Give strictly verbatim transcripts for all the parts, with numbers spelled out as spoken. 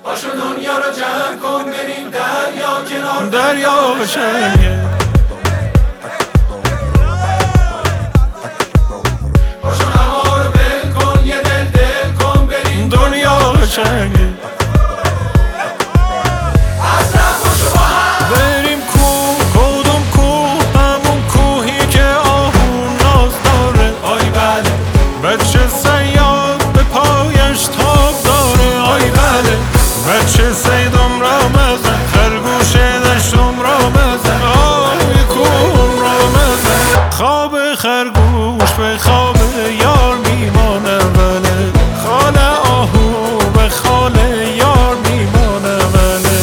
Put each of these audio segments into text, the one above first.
پاشو دنیا رو جمع کن بریم دریا کنار دریا قشنگه. پاشو هوا رو بل کن یه دل دل کن بریم دنیا قشنگه. بریم کوه، کدوم کوه؟ همون کوهی که آهو ناز داره. آی بله بچه صیاد به پایش تاب داره. آی بله بچه صیدم را مزن، خرگوش دشتم را مزن، آی کوهم را مزن. خواب خرگوش به خواب یار میمانه وله، خال آهو به خال یار میمانه وله.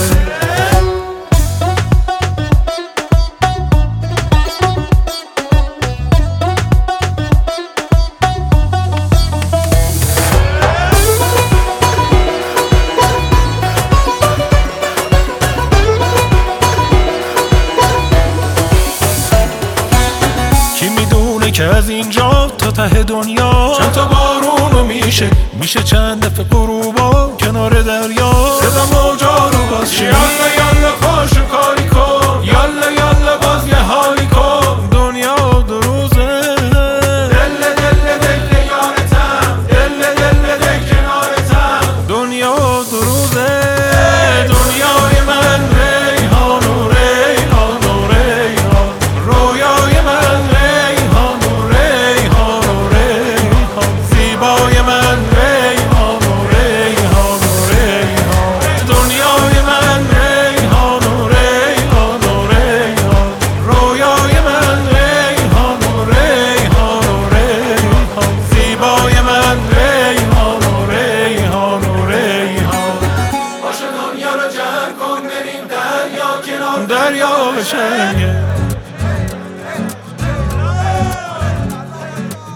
کی میدونه که از اینجا تا ته دنیا چند تا بارونو میشه میشه چند دفعه غروبا کنار دریا. صدا موجا رو باز شه یالا یالا پاشو کاری کن یالا یالا باز یه حالی کن. دنیا دو روزه دل دل دل یارتم دل دل دل کنارتم. دنیا دو روزه. دنیای من ریحان و ریحان و ریحان، رویای من ریحان و ریحان و ریحان، زیبای من ریحان و ریحان و ریحان. دنیای من ریحان و ریحان و ریحان، رویای من ریحان و ریحان و ریحان، زیبای من ریحان و ریحان و ریحان. پاشو دنیا رو جمع کن بریم دریا کنار دریا قشنگه.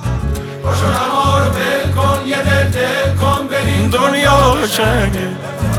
پاشو هوا رو بل کن یه دل دل کن بریم دنیا قشنگه.